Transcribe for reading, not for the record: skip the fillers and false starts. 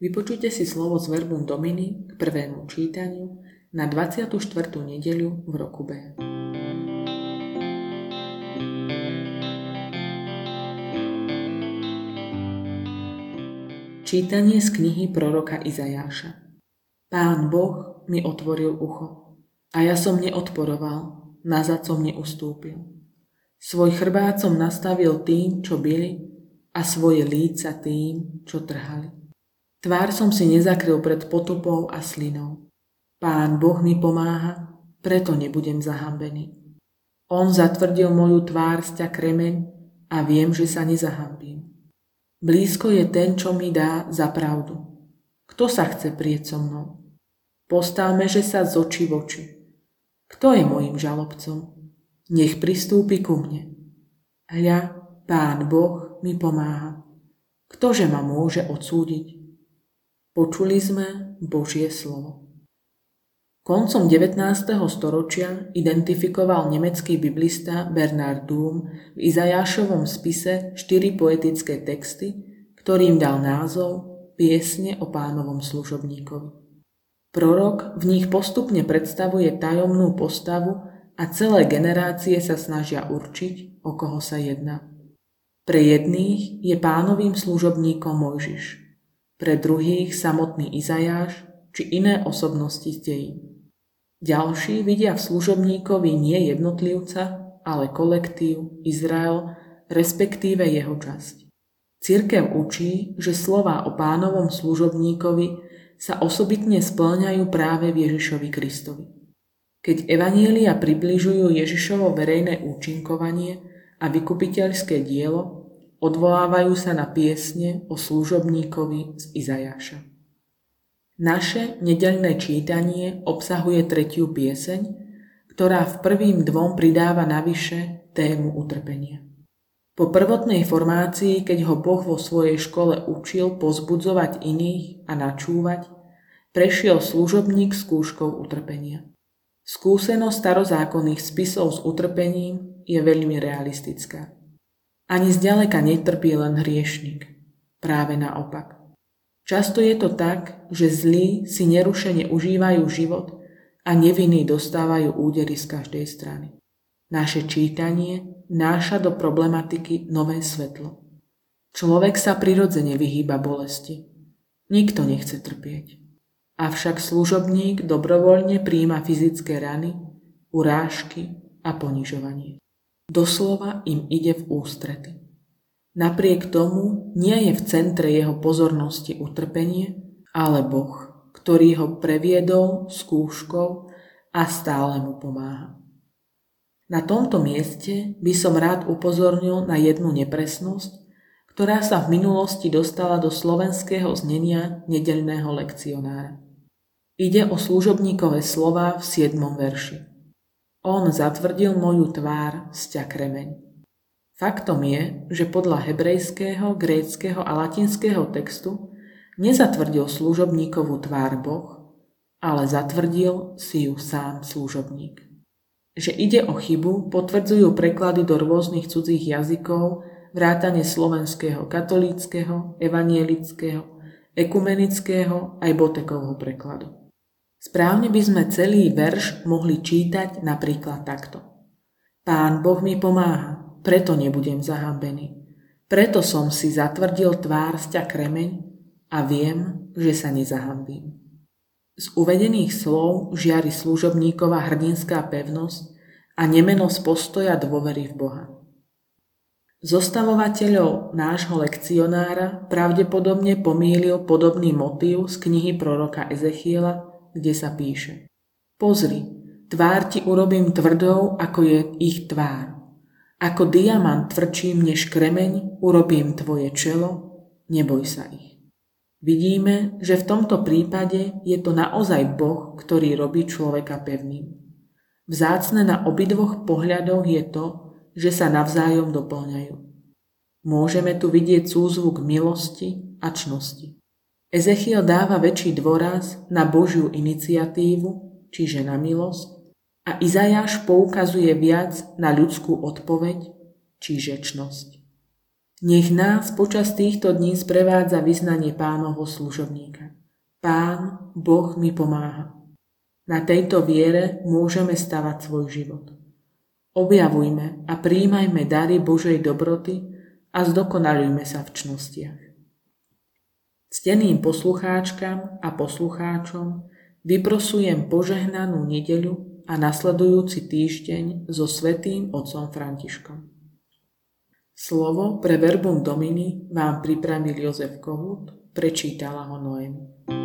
Vypočujte si slovo z Verbum Domini k prvému čítaniu na 24. nedeľu v roku B. Čítanie z knihy proroka Izajáša. Pán Boh mi otvoril ucho a ja som neodporoval, nazad som neustúpil. Svoj chrbát som nastavil tým, čo bili, a svoje líca tým, čo trhali. Tvár som si nezakryl pred potupou a slinou. Pán Boh mi pomáha, preto nebudem zahambený. On zatvrdil moju tvár sťa kremeň a viem, že sa nezahambím. Blízko je ten, čo mi dá za pravdu. Kto sa chce prieť so mnou? Postavme, že sa z očí v oči. Kto je mojím žalobcom? Nech pristúpi ku mne. Hľa, Pán Boh mi pomáha. Ktože ma môže odsúdiť? Počuli sme Božie slovo. Koncom 19. storočia identifikoval nemecký biblista Bernard Doom v Izajášovom spise 4 poetické texty, ktorým dal názov Piesne o Pánovom služobníkovi. Prorok v nich postupne predstavuje tajomnú postavu a celé generácie sa snažia určiť, o koho sa jedná. Pre jedných je Pánovým služobníkom Mojžiš, pre druhých samotný Izajáš či iné osobnosti z dejín. Ďalší vidia v služobníkovi nie jednotlivca, ale kolektív, Izrael, respektíve jeho časť. Cirkev učí, že slová o Pánovom služobníkovi sa osobitne spĺňajú práve v Ježišovi Kristovi. Keď evanjelia približujú Ježišovo verejné účinkovanie a vykupiteľské dielo, odvolávajú sa na piesne o služobníkovi z Izajáša. Naše nedeľné čítanie obsahuje 3. pieseň, ktorá v prvým 2 pridáva navyše tému utrpenia. Po prvotnej formácii, keď ho Boh vo svojej škole učil pozbudzovať iných a načúvať, prešiel služobník skúškou utrpenia. Skúsenosť starozákonných spisov s utrpením je veľmi realistická. Ani zďaleka netrpí len hriešnik. Práve naopak. Často je to tak, že zlí si nerušene užívajú život a nevinní dostávajú údery z každej strany. Naše čítanie vnáša do problematiky nové svetlo. Človek sa prirodzene vyhýba bolesti. Nikto nechce trpieť. Avšak služobník dobrovoľne prijíma fyzické rany, urážky a ponižovanie. Doslova im ide v ústrety. Napriek tomu nie je v centre jeho pozornosti utrpenie, ale Boh, ktorý ho previedol skúškou a stále mu pomáha. Na tomto mieste by som rád upozornil na jednu nepresnosť, ktorá sa v minulosti dostala do slovenského znenia nedeľného lekcionára. Ide o služobníkove slová v 7. verši. On zatvrdil moju tvár sťa kremeň. Faktom je, že podľa hebrejského, gréckeho a latinského textu nezatvrdil služobníkovú tvár Boh, ale zatvrdil si ju sám služobník. Že ide o chybu, potvrdzujú preklady do rôznych cudzích jazykov, vrátane slovenského katolíckeho, evanielického, ekumenického aj Botekovho prekladu. Správne by sme celý verš mohli čítať napríklad takto. Pán Boh mi pomáha, preto nebudem zahambený. Preto som si zatvrdil tvár sťa kremeň a viem, že sa nezahambím. Z uvedených slov žiari služobníkova hrdinská pevnosť a nemenosť postoja dôvery v Boha. Zostavovateľov nášho lekcionára pravdepodobne pomýlil podobný motív z knihy proroka Ezechiela, kde sa píše: Pozri, tvár ti urobím tvrdou, ako je ich tvár. Ako diamant tvrdším než kremeň urobím tvoje čelo, neboj sa ich. Vidíme, že v tomto prípade je to naozaj Boh, ktorý robí človeka pevným. Vzácne na obidvoch pohľadoch je to, že sa navzájom doplňajú. Môžeme tu vidieť súzvuk milosti a čnosti. Ezechiel dáva väčší dôraz na Božiu iniciatívu, čiže na milosť, a Izajáš poukazuje viac na ľudskú odpoveď, čiže čnosť. Nech nás počas týchto dní sprevádza vyznanie Pánovho služobníka. Pán, Boh mi pomáha. Na tejto viere môžeme stavať svoj život. Objavujme a prijímajme dary Božej dobroty a zdokonaľujme sa v čnostiach. Cteným poslucháčkam a poslucháčom vyprosujem požehnanú nedeľu a nasledujúci týždeň so svätým otcom Františkom. Slovo pre Verbum Domini vám pripravil Jozef Kohút, prečítala ho Noemi.